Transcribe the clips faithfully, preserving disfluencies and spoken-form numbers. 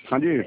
हाँ जी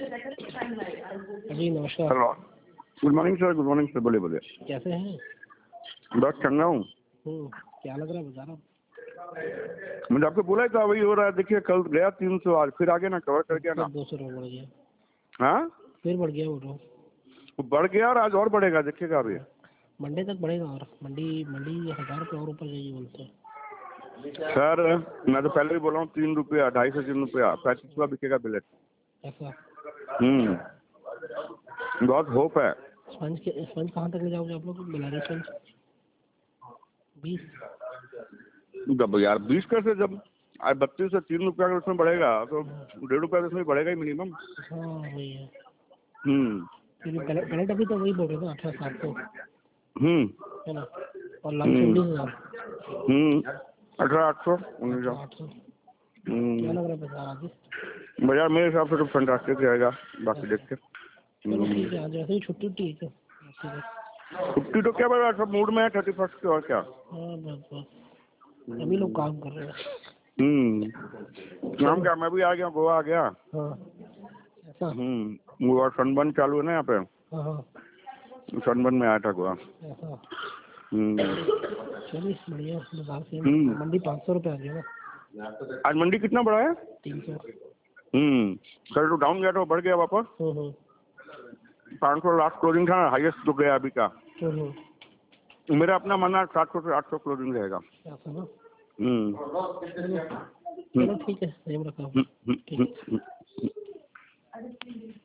जी नमस्कार। Hello, good morning sir. Good morning sir. बोलिए बोलिए। कैसे हैं? बस चंगा हूँ। क्या लग रहा है बाजार? मुझे आपको बोला ही था, वही हो रहा है। देखिए कल गया तीन सौ, आज फिर आगे ना कवर कर गया ना। दो सौ रुपये बढ़ गया। हाँ फिर बढ़ गया। वो बढ़ गया और आज और बढ़ेगा, देखिएगा अभी। मंडे तक बढ़ेगा और मंडी मंडी हजार रुपये और ऊपर जाइए बोलते हैं सर। मैं तो पहले भी बोला हूँ, तीन रुपया ढाई सौ तीन रुपया पैंतीस रुपया बिकेगा बिलेट। ऐसा। हम्म बहुत होप है। स्पंज के स्पंज कहाँ तक ले जाओगे आप लोग? बिलारी स्पंज बीस। जब यार बीस कैसे, जब आज बत्तीस से तीन रुपया अगर उसमें बढ़ेगा तो डेढ़ रुपया तो उसमें बढ़ेगा ही मिनिमम। हाँ वही है। हम्म पहले अभी तो वही बोल रहे थे अठारह सात सौ हम्म है ना, और लंच उन्नीस हजार। हम्म अठारह आठ सौ उन्नीस आठ सौ। क्या लग रहा है बाजार आगे? बाजार मेरे हिसाब से तो फंटास्टिक रहेगा, बाकी देखते। चलो ठीक है, आज वैसे ही छुट्टी उट्टी है क्या? छुट्टी तो क्या बता, सब मूड में है थर्टी फर्स्ट के, और क्या। हाँ बस बस अभी लोग काम कर रहे हैं। हम्म काम क्या, मैं भी आ गया, गोवा आ गया। हाँ ऐसा। हम्म वो सनबर्न चालू है ना यहाँ पे। हाँ हाँ सनबर्न में आया था गोवा। ऐसा। हम्म चलिए बढ़िया। बाजार से हम्म। मंडी पाँच सौ रुपये आ गया ना। आज मंडी कितना बढ़ा है? तीन सौ। हम्म कल तो डाउन गया था, बढ़ गया वापस। पाँच सौ लास्ट क्लोजिंग था, हाईएस्ट तो गया अभी का। मेरा अपना मानना सात सौ से आठ सौ क्लोजिंग रहेगा। ऐसा ना। हम्म चलो ठीक है, सेम रखा। हम्म, हम्म, हम्म, हम्म।